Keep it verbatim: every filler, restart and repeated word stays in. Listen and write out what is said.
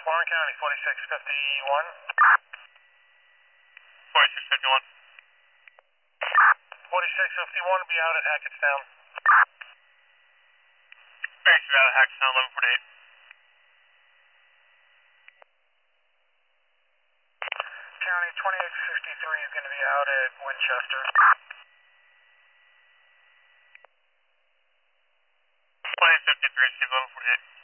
Warren County, forty-six fifty-one. forty-six fifty-one. forty-six fifty-one, be out at Hackettstown. Thanks, you're out at Hackettstown, eleven forty-eight. County, twenty-eight sixty-three is going to be out at Winchester. twenty-eight fifty-three, Steve, eleven forty-eight.